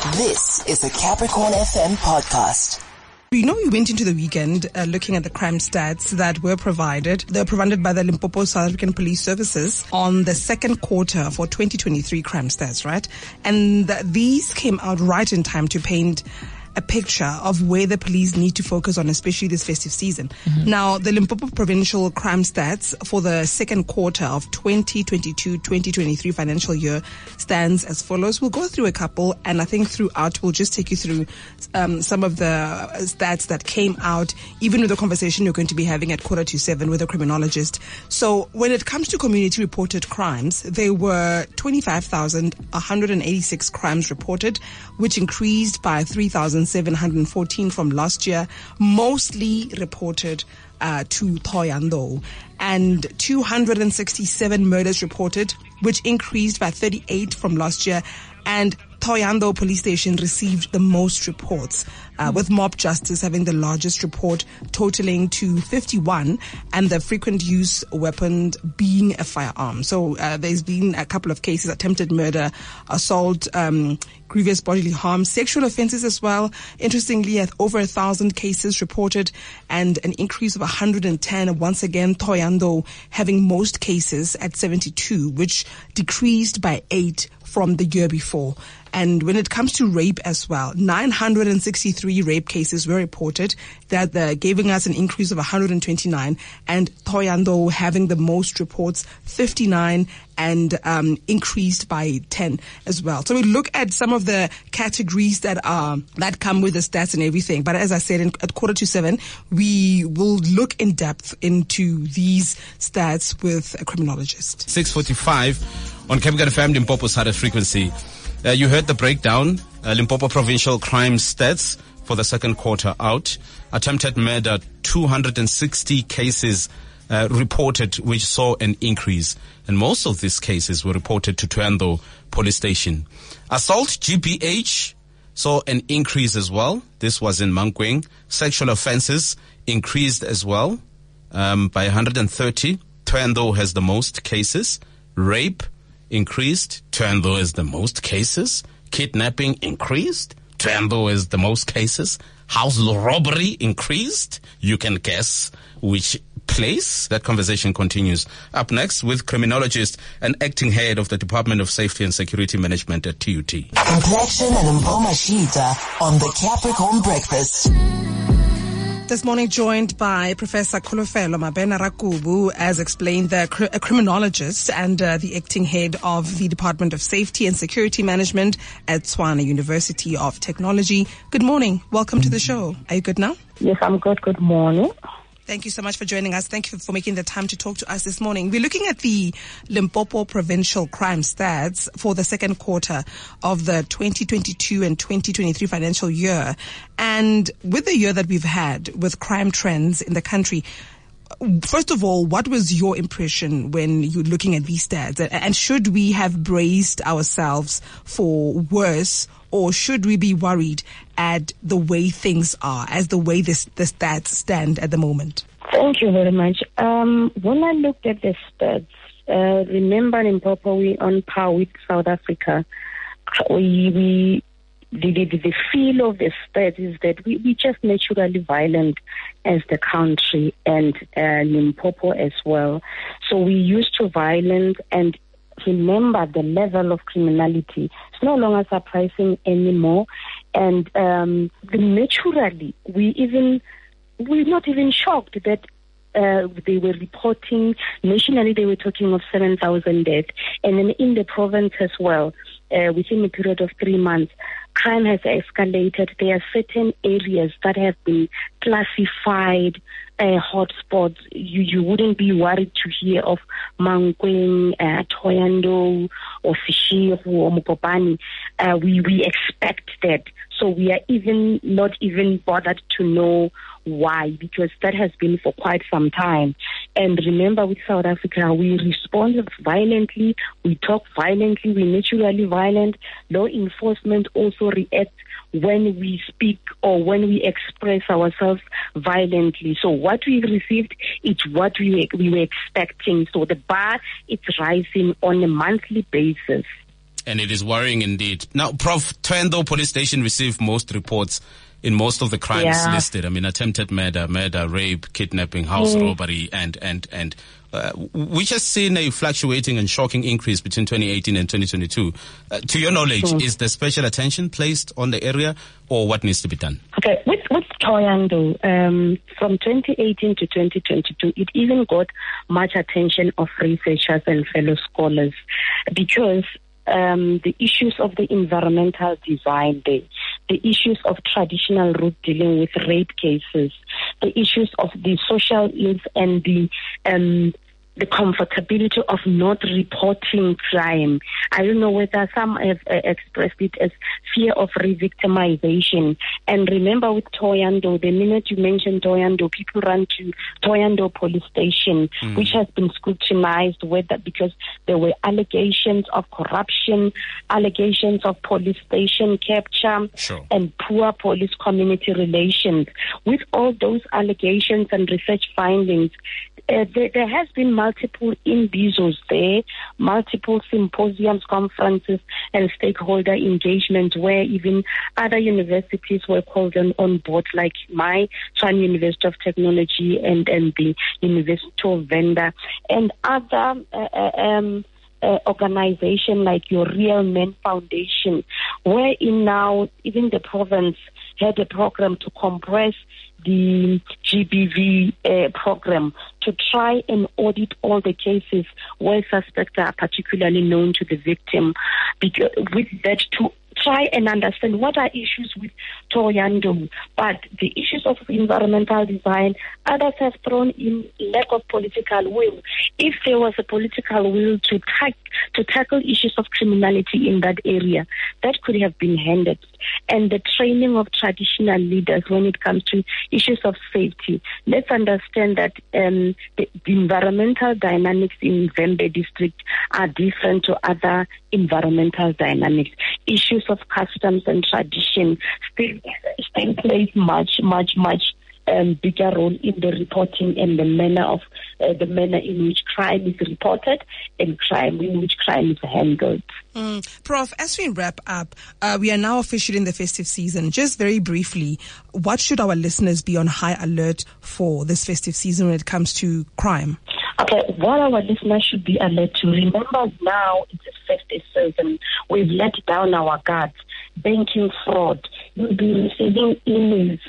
This is the Capricorn FM podcast. We went into the weekend looking at the crime stats that were provided. They were provided by the Limpopo South African Police Services on the second quarter for 2023 crime stats, right? And these came out right in time to paint a picture of where the police need to focus on, especially this festive season. Mm-hmm. Now, the Limpopo Provincial Crime Stats for the second quarter of 2022-2023 financial year stands as follows. We'll go through a couple, and I think throughout we'll just take you through some of the stats that came out, even with the conversation you're going to be having at 6:45 with a criminologist. So when it comes to community reported crimes, there were 25,186 crimes reported, which increased by 3,714 from last year, mostly reported to Thohoyandou, and 267 murders reported, which increased by 38 from last year. And Thohoyandou police station received the most reports, with mob justice having the largest report, totaling to 51, and the frequent use weapon being a firearm. So there's been a couple of cases: attempted murder, assault, grievous bodily harm, sexual offences as well. Interestingly, over 1,000 cases reported, and an increase of 110. Once again, Thohoyandou having most cases at 72, which decreased by 8 from the year before. And when it comes to rape as well, 963 rape cases were reported, that giving us an increase of 129, and Thohoyandou having the most reports, 59, and increased by 10 as well. So we look at some of the categories that come with the stats and everything. But as I said, at 6:45, we will look in depth into these stats with a criminologist. 6:45 on Capricorn FM Limpopo's hardest frequency. You heard the breakdown, Limpopo Provincial Crime Stats for the second quarter out. Attempted murder, 260 cases reported, which saw an increase. And most of these cases were reported to Thohoyandou Police Station. Assault, GBH, saw an increase as well. This was in Mankweng. Sexual offences increased as well by 130. Thohoyandou has the most cases. Rape increased. Thohoyandou has the most cases. Kidnapping increased. Thohoyandou has the most cases. House robbery increased. You can guess which place. That conversation continues. Up next with criminologist and acting head of the Department of Safety and Security Management at TUT. Complexion and Mpomashita on the Capricorn Breakfast. This morning joined by Professor Kholofelo Mabena-Rakubu, as explained, a criminologist and the acting head of the Department of Safety and Security Management at Tshwane University of Technology. Good morning. Welcome to the show. Are you good now? Yes, I'm good. Good morning. Thank you so much for joining us. Thank you for making the time to talk to us this morning. We're looking at the Limpopo Provincial Crime Stats for the second quarter of the 2022 and 2023 financial year. And with the year that we've had with crime trends in the country, first of all, what was your impression when you're looking at these stats? And should we have braced ourselves for worse, or should we be worried at the way things are, as the way the stats stand at the moment? Thank you very much. When I looked at the stats, remember in Limpopo, we on par with South Africa. The feel of the stats is that we just naturally violent as the country, and Limpopo as well. So we used to violence, and remember the level of criminality. It's no longer surprising anymore. And naturally, we're not even shocked that they were reporting nationally. They were talking of 7,000 deaths, and then in the province as well, within a period of 3 months, crime has escalated. There are certain areas that have been classified hotspots. You wouldn't be worried to hear of Mankweng, Thohoyandou, or Seshego, or Mokopane. We expect that. So we are not even bothered to know why, because that has been for quite some time. And remember, with South Africa, we respond violently, we talk violently, we naturally violent. Law enforcement also reacts when we speak or when we express ourselves violently. So what we received is what we were expecting. So the bar is rising on a monthly basis. And it is worrying indeed. Now, Prof, Thohoyandou Police Station received most reports in most of the crimes listed. I mean, attempted murder, rape, kidnapping, house robbery, and we just seen a fluctuating and shocking increase between 2018 and 2022. To your knowledge, is there special attention placed on the area, or what needs to be done? Okay, with Thohoyandou, from 2018 to 2022, it even got much attention of researchers and fellow scholars because the issues of the environmental design there, the issues of traditional route dealing with rape cases, the issues of the social ills and the comfortability of not reporting crime. I don't know whether some have expressed it as fear of re-victimization. And remember with Thohoyandou, the minute you mention Thohoyandou, people run to Thohoyandou Police Station, which has been scrutinized because there were allegations of corruption, allegations of police station capture, and poor police community relations. With all those allegations and research findings, there has been multiple imbizos there, multiple symposiums, conferences, and stakeholder engagement where even other universities were called on board, like my Tshwane University of Technology and the University of Venda, and other organization like your Real Men Foundation, wherein now even the province had a program to compress the GBV program to try and audit all the cases where suspects are particularly known to the victim, because with that to try and understand what are issues with Thohoyandou. But the issues of environmental design, others have thrown in lack of political will. If there was a political will to tackle issues of criminality in that area, that could have been handled. And the training of traditional leaders when it comes to issues of safety. Let's understand that the environmental dynamics in Vhembe district are different to other environmental dynamics. Issues of customs and tradition still plays much bigger role in the reporting and the manner in which crime is reported and in which crime is handled. Prof, as we wrap up, we are now officially in the festive season. Just very briefly, what should our listeners be on high alert for this festive season when it comes to crime? Okay, what our listeners should be alert to, remember now it's a festive season. We've let down our guards. Banking fraud. You'll be receiving emails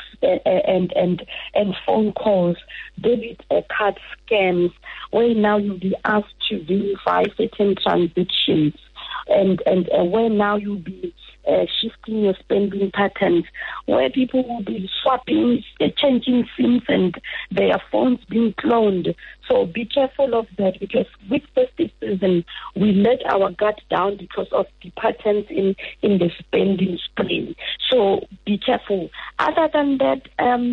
and phone calls, debit card scams, where now you'll be asked to verify certain transactions, and where now you'll be shifting your spending patterns, where people will be swapping, changing SIMs and their phones being cloned. So be careful of that, because with festive season, we let our guard down because of the patterns in the spending spree. So be careful. Other than that,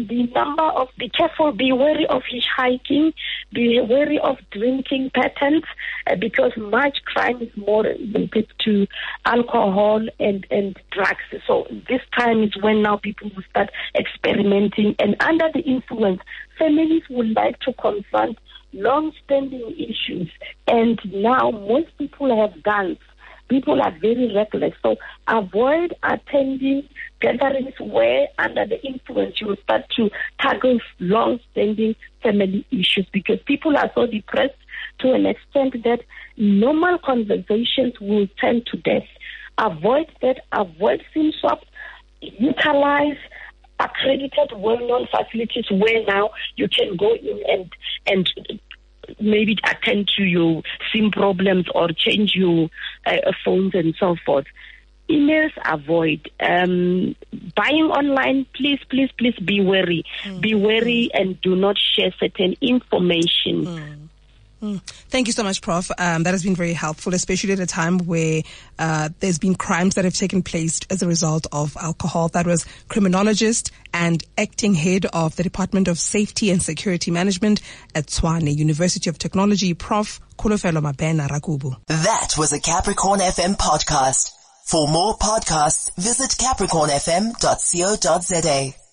be careful, be wary of hitchhiking, be wary of drinking patterns, because much crime is more related to alcohol and drugs. So this time is when now people will start experimenting, and under the influence, families would like to confront long-standing issues, and now most people have guns. People are very reckless, so avoid attending gatherings where under the influence you will start to tackle long-standing family issues, because people are so depressed to an extent that normal conversations will turn to death. Avoid that, avoid SIM swaps, utilize accredited, well-known facilities where now you can go in and maybe attend to your SIM problems or change your phones and so forth. Emails, avoid. Buying online, please be wary. Be wary and do not share certain information. Thank you so much, Prof. That has been very helpful, especially at a time where there's been crimes that have taken place as a result of alcohol. That was criminologist and acting head of the Department of Safety and Security Management at Tshwane University of Technology, Prof. Kholofelo Mabena Rakubu. That was a Capricorn FM podcast. For more podcasts, visit capricornfm.co.za.